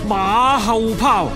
馬後炮。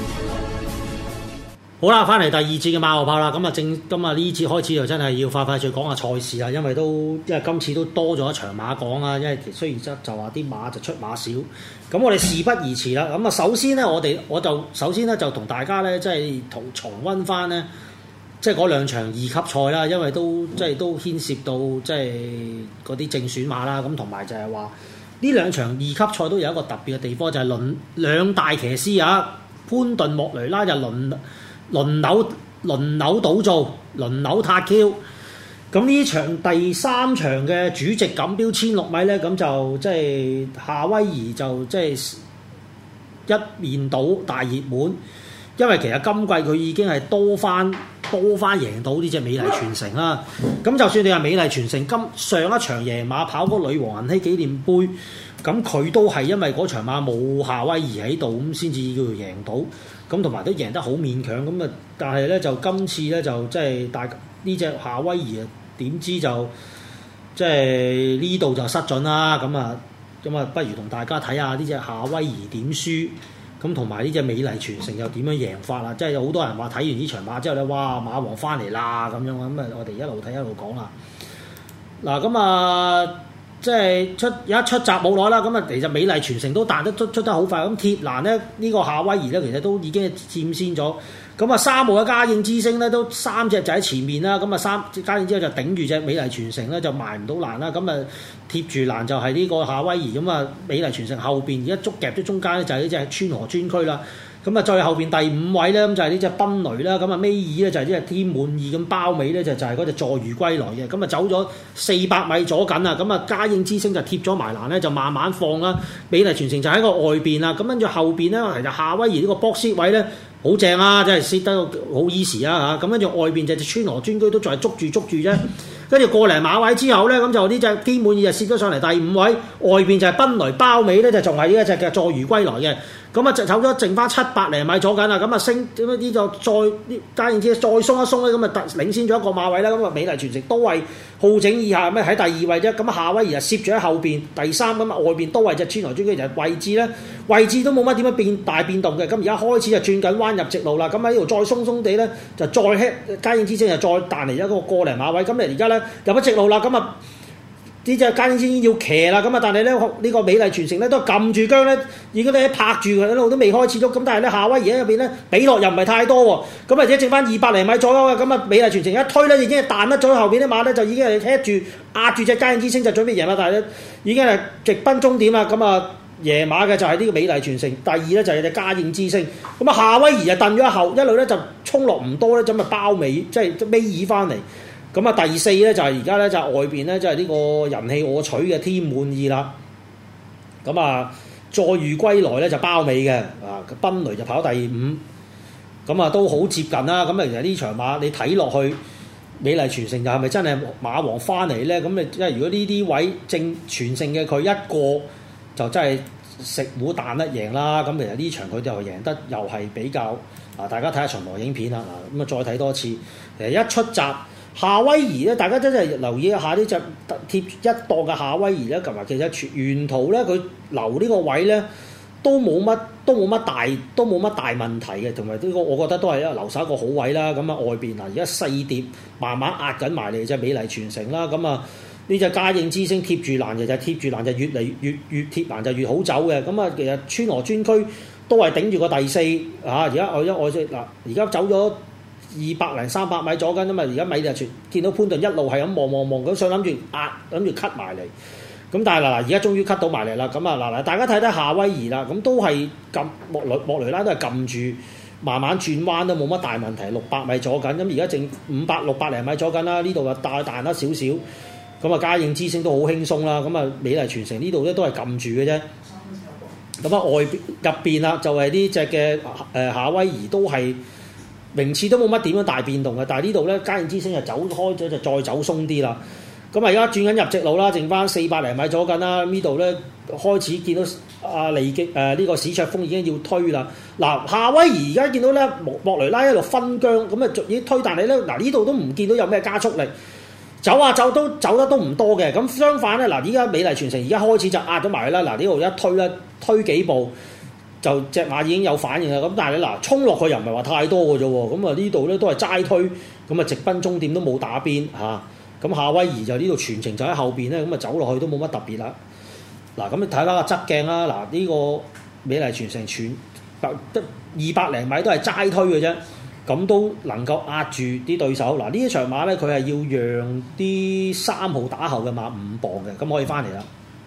好啦，翻嚟第二節嘅馬後炮啦，咁啊今日呢節開始就真係要快再講下賽事啦，因為今次都多咗一場馬講啊，因為雖然就話啲馬就出馬少，咁我哋事不宜遲啦，咁啊首先咧我就首先咧就同大家咧即係重溫翻咧，即係嗰兩場二級賽啦，因為都牽涉到即係嗰啲正選馬啦，咁同埋就係話呢兩場二級賽都有一個特別嘅地方，就係兩大騎師啊，潘頓莫雷拉就輪流倒做，輪流撻 Q。咁呢場第三場嘅主席錦標16米咧，咁就即係夏威夷就即係一面倒大熱門，因為其實今季佢已經係多番贏到呢隻美麗傳承啦。咁就算你話美麗傳承上一場贏馬跑嗰女王銀禧紀念杯，咁佢都係因為嗰場馬冇夏威夷喺度，咁先至叫做贏到。咁同埋都贏得好勉強，咁啊！但係咧就今次咧就即係呢隻夏威夷啊，點知就即係呢度就失準啦！咁啊，不如同大家睇下呢隻夏威夷點輸，咁同埋呢隻美麗傳承又點樣贏法啦！即係有好多人話睇完呢場馬之後咧，哇！馬王翻嚟啦咁樣啊！咁啊，我哋一路睇一路講啦。嗱，咁啊〜即係一出閘冇耐啦，咁啊其實美麗傳承都彈得出得好快，咁鐵蘭咧呢個夏威夷咧其實都已經佔先咗，咁啊3號嘅嘉應之星咧都3隻就喺前面啦，咁啊嘉應之後就頂住隻美麗傳承咧就埋唔到欄啦，咁啊貼住欄就係呢個夏威夷，咁啊美麗傳承後邊而家捉夾咗中間咧就係呢隻川河專區啦。咁啊，最後邊第5位咧，咁就係呢隻賓雷啦。咁啊，尾二咧就係呢隻天滿意，咁包尾咧就係嗰隻坐如歸來嘅。咁啊，走咗400米左緊啊。咁啊，嘉應之星就貼咗埋欄咧，就慢慢放啦。美麗傳承就喺個外邊啦。咁跟住後邊咧，其實夏威夷呢個 box 位咧好正啊，真係 set 得好 easy 啊嚇。咁跟住外邊就隻川河專區都仲係捉住啫。跟住過零馬位之後咧，咁就呢隻天滿意就攝咗上嚟第5位，外邊就係賓雷包尾咧，就仲係呢一隻嘅坐如歸來嘅。咁啊，就走咗剩翻700零米左緊啦。咁啊，升點樣呢？就再嘉應之星再鬆一鬆咧，咁啊領先咗一個馬位啦。咁啊，美麗傳承都係好整以下，咩喺第2位啫。咁啊，夏威夷就攝住喺後邊第3，咁啊外邊都係隻川河專區，就係位置都冇乜點樣大變動嘅。咁而家開始就轉緊彎入直路啦。咁喺呢度再鬆鬆地咧，就再嘉應之星就再彈嚟一個零馬位。咁而家咧入咗直路啦。咁啊〜呢隻嘉應之星要騎啦，咁啊，但係咧呢個美麗傳承咧都撳住姜咧，已經咧拍住佢一路都未開始喐，咁但係咧夏威夷喺入邊咧比落又唔係太多喎，咁或者剩翻200零米左右嘅，咁啊美麗傳承一推咧已經係彈得咗後邊啲馬咧就已經係踢住壓住隻嘉應之星就準備贏啦，但係咧已經係直奔終點啦，咁啊贏馬嘅就係呢個美麗傳承，第2咧就係隻嘉應之星，咁啊夏威夷就蹬咗後一路咧就衝落唔多咧，咁啊包尾即係尾二翻嚟。咁啊，第4咧就係而家咧就係外邊咧，就係呢個人氣我取嘅天滿意啦。咁啊，坐如歸來咧就包尾嘅，啊賓雷就跑第5，咁啊都好接近啦。咁啊，其實呢場馬你睇落去，美麗傳承就係咪真係馬王翻嚟咧？咁你即係如果呢啲位正傳承嘅佢一個就真係食糊彈得贏啦。咁其實呢場佢就贏得又係比較大家睇下巡邏影片啦。咁啊再睇多次，其實一出閘。夏威夷咧，大家真係留意一下呢隻貼一檔嘅夏威夷咧，同埋其實沿途咧佢留呢個位咧都冇乜大問題嘅，同埋呢個我覺得都係留晒一個好位啦。咁啊外邊嗱而家4碟慢慢壓緊埋嚟隻美麗傳承啦。咁啊呢隻嘉應之星貼住欄就貼住欄就越嚟越貼欄就越好走嘅。咁啊其實川河專區都係頂住個第4嚇。而家而家走咗200零300米左緊啊嘛，而家米就見到潘頓一路係咁望咁想諗住壓諗住 cut 埋嚟，咁但係而家終於 cut 到埋嚟啦。咁啊大家睇睇夏威夷啦，咁都係撳莫雷拉都係撳住慢慢轉彎都冇乜大問題，600米左緊，咁而家剩600零米左緊啦，呢度就彈得少少，咁啊嘉應之星都好輕鬆啦，咁啊美麗傳承呢度咧都係撳住嘅啫。咁啊外邊入邊啦就係呢隻嘅夏威夷都係。名次都冇乜點樣大變動嘅，但係呢度咧嘉應之星就走開咗，就再走鬆啲啦。咁啊而家轉緊入直路啦，剩翻400零米左緊啦。呢度咧開始見到利基呢個史卓峰已經要推啦。嗱夏威夷而家見到咧莫雷拉一路分疆，咁啊已經推，但係咧呢度都唔見到有咩加速力，走得都唔多嘅。咁相反咧而家美麗傳承而家開始就壓咗埋去啦。呢度一推咧推幾步。 就隻馬已經有反應啦。咁但係你嗱衝落去又唔係話太多嘅啫喎。咁啊呢度咧都係齋推，咁啊直奔終點都冇打邊嚇。咁夏威夷就呢度全程就喺後邊咧，咁啊走落去都冇乜特別啦。嗱咁你睇翻個側鏡啦，嗱呢個美麗傳承全得200零米都係齋推嘅啫。咁都能夠壓住啲對手。嗱呢一場馬咧，佢係要讓啲3號打後嘅馬5磅嘅，咁可以翻嚟啦。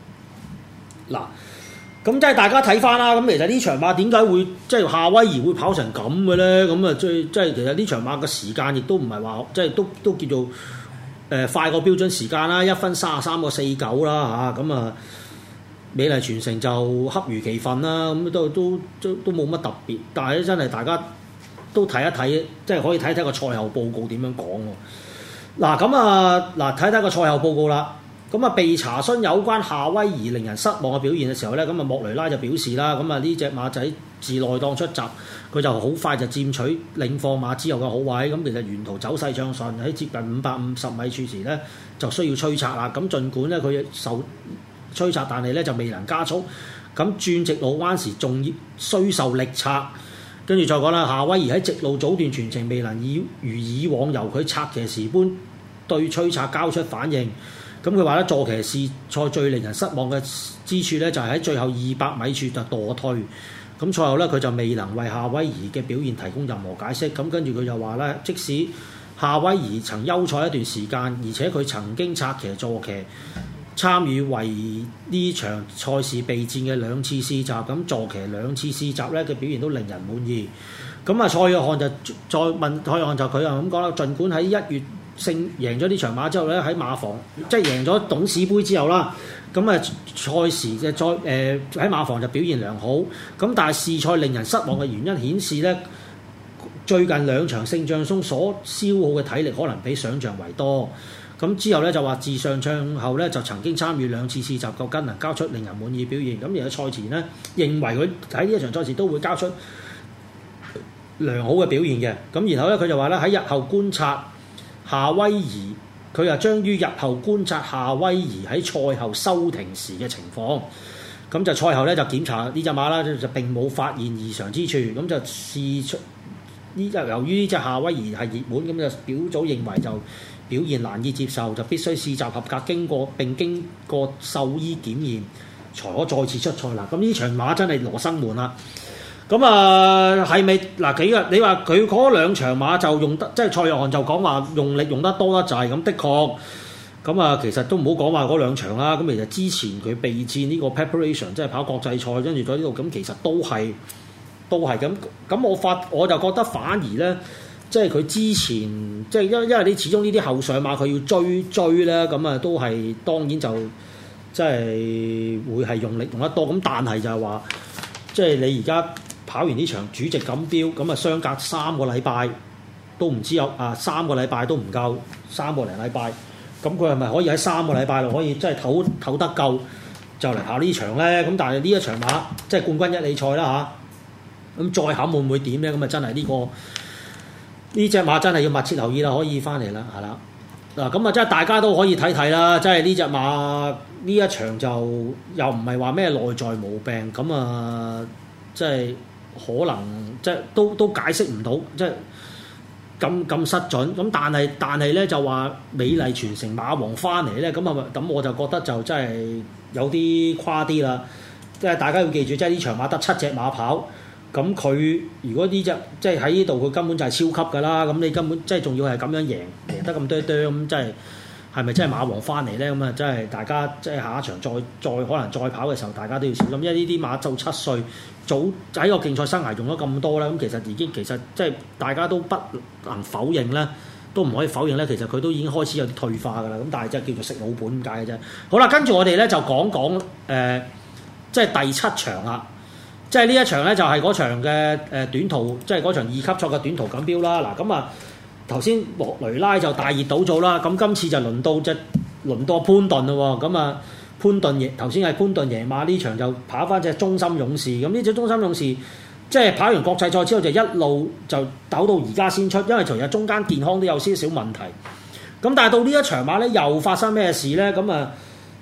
嗱，咁即係大家睇翻啦。咁其實呢場馬點解會即係夏威夷會跑成咁嘅咧？咁啊，即係其實呢場馬嘅時間亦都唔係話即係都叫做快過標準時間啦，1分33個49啦嚇。咁啊，美麗傳承就恰如其分啦。咁都冇乜特別，但係咧真係大家都睇一睇，即係可以睇睇個賽後報告點樣講喎。嗱咁啊，嗱睇睇個賽後報告啦。咁啊，被查詢有關夏威夷令人失望嘅表現嘅時候咧，咁啊莫雷拉就表示啦，咁啊呢隻馬仔自內檔出閘，佢就好快就佔取領放馬之後嘅好位。咁其實沿途走勢暢順，喺接近550米處時咧就需要催策啦。咁儘管咧佢受催策，但係咧就未能加速。咁轉直路彎時仲要需受力策。跟住再講啦，夏威夷喺直路早段全程未能如以往由佢策騎時般對催策交出反應。咁佢話咧，坐騎試賽最令人失望嘅之處咧，就係喺最後200米處就墮退。咁賽後咧，佢就未能為夏威夷嘅表現提供任何解釋。咁跟住佢就話咧，即使夏威夷曾休賽一段時間，而且佢曾經策騎坐騎參與為呢場賽事備戰嘅2次試習，咁坐騎2次試習咧嘅表現都令人滿意。咁啊，蔡約翰就再問蔡約翰就佢又咁講啦，儘管喺1月贏咗呢場馬之後咧，喺馬房即係贏咗董事杯之後啦，咁啊賽時嘅喺馬房就表現良好。咁但係試賽令人失望嘅原因顯示咧，最近2場勝仗中所消耗嘅體力可能比想像為多。咁之後咧就話自上場後咧就曾經參與2次試習，夠跟能交出令人滿意表現。咁而喺賽前咧，認為佢喺呢一場賽事都會交出良好嘅表現嘅。咁然後咧佢就話咧喺日後觀察夏威夷，佢又將於日後觀察夏威夷喺賽後收停時嘅情況。咁就賽後咧就檢查呢隻馬啦，就並冇發現異常之處。咁就試出由於呢隻夏威夷係熱門，咁就表組認為就表現難以接受，就必須試習合格，經過獸醫檢驗，才可再次出賽啦。咁呢場馬真係羅生門啦。咁啊，係咪嗱幾日？你話佢嗰2場馬就用得，即係蔡約翰就講話用力用得多得滯，咁的確。咁啊，其實都唔好講話嗰2場啦。咁其實之前佢備戰呢個 preparation， 即係跑國際賽，跟住喺呢度，咁其實都係咁。咁我就覺得反而咧，即係佢之前，即係因為你始終呢啲後上馬佢要追咧，咁啊都係當然就即係會係用力用得多。咁但係就係話，即係你而家跑完呢場主席錦標，咁啊相隔3個禮拜都唔知有3個禮拜都唔夠3個零禮拜，咁佢係咪可以喺3個禮拜度可以即係唞得夠就嚟跑呢場咧？咁但係呢一場馬即係冠軍1哩賽啦嚇，咁再考會唔會點咧？咁啊真係呢隻馬真係要密切留意啦，可以翻嚟啦，係啦嗱，咁啊即係大家都可以睇睇啦，即係呢隻馬呢一場就又唔係話咩內在毛病，咁啊即係。可能即係都解釋唔到，即係咁失準。咁但係咧就話美麗傳承馬王翻嚟咧，咁我就覺得就真係有啲誇啲啦。即係大家要記住，即係呢場馬得7隻馬跑，咁佢如果呢隻即係喺呢度，佢根本就係超級㗎啦。咁你根本即係仲要係咁樣贏得咁多咁，即係。係咪真係馬王翻嚟咧？咁啊，真係大家即係下一場再可能再跑嘅時候，大家都要小心，因為呢啲馬就7歲，早喺個競賽生涯用咗咁多啦。咁其實即係大家都不能否認咧，都唔可以否認咧。其實佢都已經開始有啲退化㗎啦。咁但係即係叫做食老本咁解嘅啫。好啦，跟住我哋咧就講即係第7場啦。即係呢一場咧就係嗰場嘅短途，即係嗰場2級賽嘅短途錦標啦。嗱咁啊。頭先莫雷拉就大熱倒灶啦，咁今次就輪到潘頓咯喎，咁啊潘頓頭先係潘頓贏馬，呢場就跑翻隻中心勇士，咁呢隻中心勇士即係跑完國際賽之後就一路就抖到而家先出，因為其實中間健康都有少少問題，咁但係到呢一場馬咧又發生咩事咧？咁啊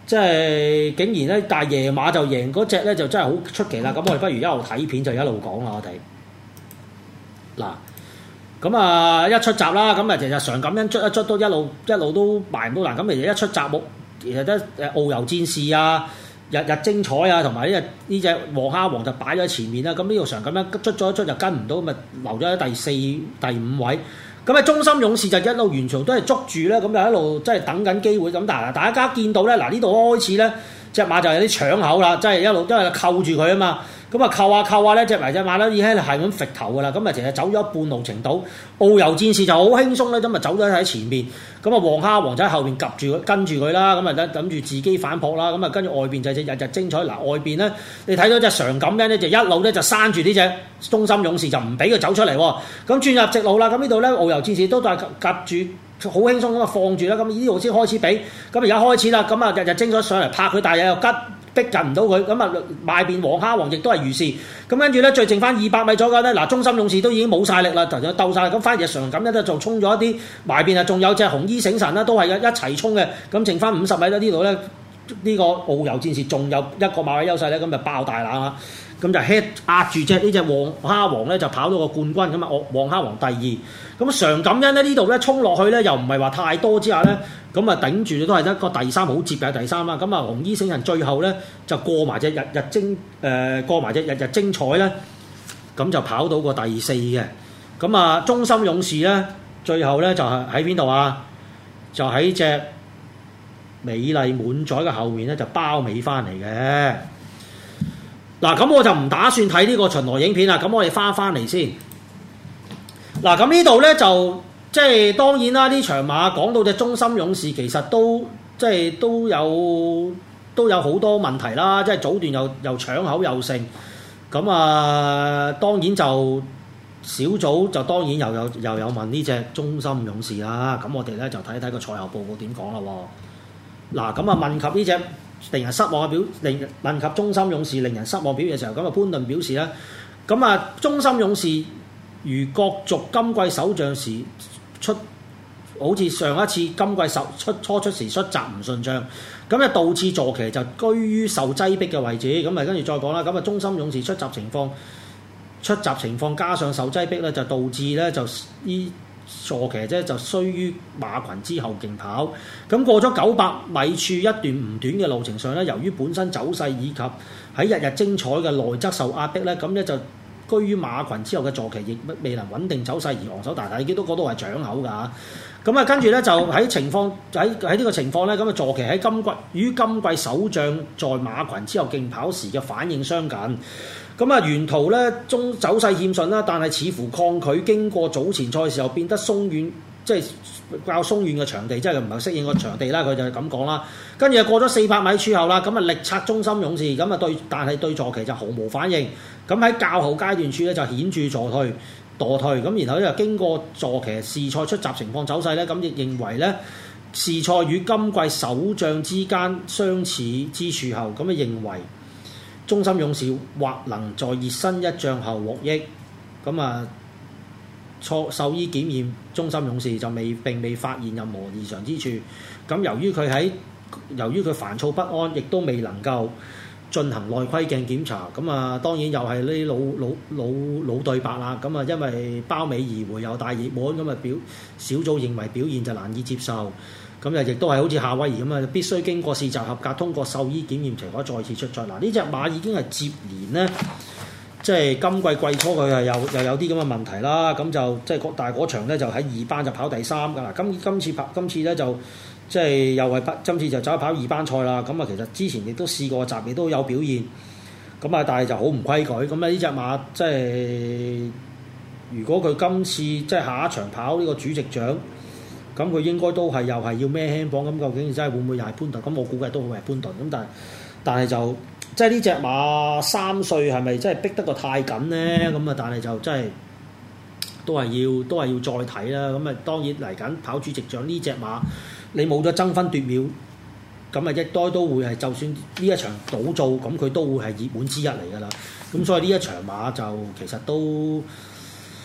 即係竟然咧，但係夜馬就贏嗰隻咧，就真係好出奇啦。咁我哋不如一路睇片就一路講啦，我哋嗱。咁啊，一出閘啦，咁啊，其實常感恩捽一捽都一路都埋唔到欄。咁其實一出閘冇，其實得遨遊戰士啊、日日精彩啊，同埋呢隻黃蝦王就擺咗喺前面啦。咁呢度常感恩捽咗一捽就跟唔到，咪留咗喺第四、第五位。咁啊，中心勇士就一路完場都係捉住咧，咁就一路即係等緊機會。咁但係大家見到咧，嗱呢度開始咧，隻馬就有啲搶口啦，即係一路因為扣住佢啊嘛。咁啊扣下咧，隻馬咧已經係咁揈頭噶啦，咁啊其實走咗一半路程度，遨遊戰士就好輕鬆咧，咁啊走咗喺前面，咁啊黃蝦王就喺後邊及住佢跟住佢啦，咁啊諗住自己反撲啦，咁啊跟住外邊就隻日日精彩，嗱外邊咧你睇到隻常感恩咧就一路咧就閂住呢隻中心勇士就唔俾佢走出嚟喎，咁轉入直路啦，咁呢度咧遨遊戰士都係及住好輕鬆咁啊放住啦，咁呢度先開始俾，咁而家開始啦，咁啊日日精彩上嚟拍佢，但係又吉。逼近唔到佢，咁啊外邊黃蝦王亦都係如是，咁跟住咧最剩翻200米左右咧，嗱中心勇士都已經冇晒力啦，就鬥晒，咁反而常感恩咧就衝咗一啲，埋邊啊仲有隻紅衣醒神啦，都係一齊衝嘅，咁剩翻50米咧呢度咧呢個遨遊戰士仲有一個馬位優勢咧，咁就爆大冷啦，咁就 hit 壓住呢隻黃蝦王咧就跑到個冠軍，咁啊黃蝦王第2，咁常感恩咧呢度咧衝落去咧又唔係話太多之下咧。咁啊頂住都係一個第3，好接近第3啦。咁啊紅衣星人最後咧就過埋隻日日精彩咧，咁就跑到個第4嘅。咁啊中心勇士咧最後咧就係喺邊度啊？就喺隻美麗滿載嘅後面咧就包尾翻嚟嘅。嗱咁我就唔打算睇呢個巡邏影片啦。咁我哋翻嚟先。嗱咁呢度咧就。即係當然啦，呢場馬講到隻中心勇士其實都即係都有好多問題啦，即係早段又搶口又勝，咁啊當然就小組就當然又有問呢隻中心勇士啦，咁我哋咧就睇睇個賽後報告點講啦喎。嗱咁啊問及呢隻令人失望嘅問及中心勇士令人失望表現嘅時候，咁啊潘頓表示啦，咁啊中心勇士如角逐今季首仗時。好似上一次今季初出時出閘唔順暢，咁啊導致坐騎就居於受擠迫嘅位置，咁啊跟住再講啦，咁啊中心勇士出閘情況加上受擠迫咧，就導致咧就呢坐騎啫就衰於馬群之後競跑，咁過咗900米處一段唔短嘅路程上咧，由於本身走勢以及喺日日精彩嘅內側受壓迫咧，咁咧就居於馬群之後嘅坐騎亦未能穩定走勢而昂首大大，亦都嗰度係掌口㗎。咁啊跟住咧就喺呢個情況咧，咁啊坐騎喺今季首仗在馬群之後競跑時嘅反應相近。咁啊沿途咧走勢欠順啦，但係似乎抗拒經過早前賽時候變得鬆軟，即係較鬆軟嘅場地，即係唔係適應個場地啦。佢就係咁講啦。跟住過咗400米處後啦，咁啊力策中心勇士，咁啊但係對坐騎就毫無反應。咁喺較後階段處咧就顯著墮退，咁然後咧就經過坐騎試賽出閘情況走勢咧，咁亦認為咧試賽與今季首仗之間相似之處後，咁啊認為中心勇士或能在熱身一仗後獲益。咁啊獸醫檢驗中心勇士就並未發現任何異常之處。咁由於佢煩躁不安，亦都未能夠進行內窺鏡檢查，咁啊當然又係呢啲老對白啦。咁啊因為包尾而回又大熱門，咁啊小組認為表現就難以接受，咁啊亦都係好似夏威夷咁啊，必須經過試閘合格，通過獸醫檢驗才可再次出賽。嗱呢隻馬已經係接連呢，即係今季季初佢係又有啲咁嘅問題啦。咁就即係但係嗰場咧就喺2班就跑第3㗎啦。今次咧就。即係又係今次就走去跑2班賽啦，咁啊其實之前亦都試過集，亦都有表現，咁啊但係就好唔規矩，咁啊呢隻馬即係如果佢今次即係下一場跑呢個主席獎，咁佢應該都係又係要孭輕磅，咁究竟真係會唔會又係潘頓？咁我估計都會係潘頓，咁但係就即係呢隻馬3歲係咪真係逼得個太緊咧？咁啊但係就真係都係要再睇啦。咁啊當然嚟緊跑主席獎呢隻馬。你冇咗爭分奪秒，咁啊一多都會係，就算呢一場倒做，咁佢都會係熱門之一嚟㗎啦。咁所以呢一場馬就其實都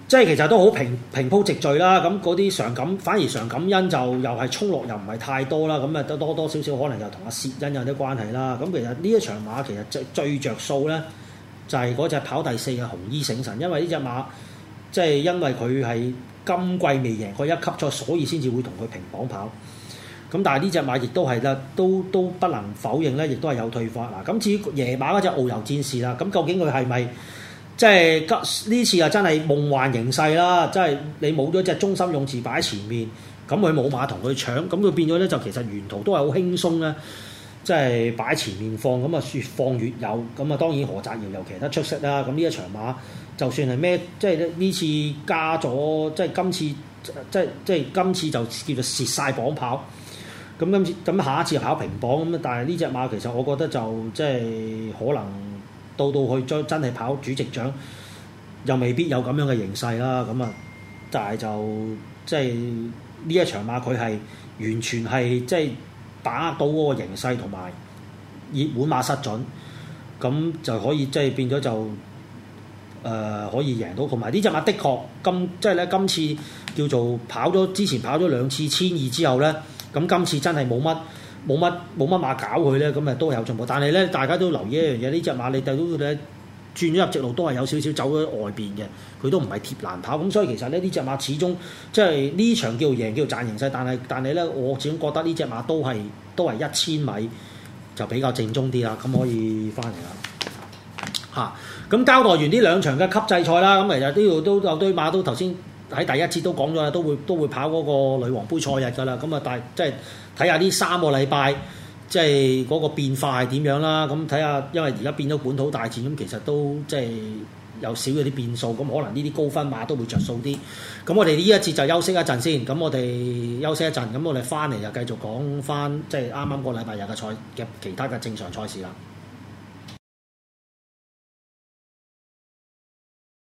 即係其實都好平鋪直敍啦。咁嗰啲反而常感恩就又係衝落又唔係太多啦。咁啊多少少可能又同阿薛恩有啲關係啦。咁其實呢一場馬其實最着數咧，就係嗰隻跑第4嘅紅衣醒神，因為呢隻馬即係因為佢係今季未贏過一級賽，所以先至會同佢平榜跑。咁但係呢隻馬亦都係啦，都不能否認咧，亦都係有退化嗱。咁至於爺馬嗰隻遨遊戰士啦，咁究竟佢係咪即係呢次啊真係夢幻形勢啦？即係你冇咗隻中心勇士擺喺前面，咁佢冇馬同佢搶，咁佢變咗咧就其實沿途都係好輕鬆咧，即係擺喺前面放，咁啊越放越有。咁啊當然何澤堯尤其得出色啦。咁呢一場馬就算係咩，即係呢次加咗，即係今次就叫做蝕晒榜跑。咁下一次跑平榜咁，但係呢隻馬其實我覺得就即係可能到去真係跑主席獎，又未必有咁樣嘅形勢啦。咁啊，但係就即係呢一場馬佢係完全係即係把握到嗰個形勢同埋熱門馬失準，咁就可以即係變咗就可以贏到。同埋呢隻馬的確即係咧今次叫做之前跑咗2次1200之後咧。咁今次真係冇乜馬搞佢咧，咁啊都有進步。但係咧，大家都留意一樣嘢，呢隻馬你睇到咧轉咗入直路都係有少少走咗外邊嘅，佢都唔係貼欄跑。咁所以其實咧呢隻馬始終即係呢場叫贏叫賺形勢，但係咧我始終覺得呢隻馬都係1000米就比較正宗啲啦。咁可以翻嚟啦。咁交代完呢2場嘅級制賽啦，咁其實呢度都有堆馬都頭先。喺第一節都講咗啦，都會跑嗰個女王杯賽日㗎啦。咁啊，但係即係睇下呢3個禮拜，即係嗰個變化係點樣啦。咁睇下，因為而家變咗本土大戰，咁其實都即係有少咗啲變數。咁可能呢啲高分馬都會着數啲。咁我哋呢一節就休息一陣先。咁我哋休息一陣，咁我哋翻嚟就繼續講翻即係啱啱個禮拜日嘅賽嘅其他嘅正常賽事啦。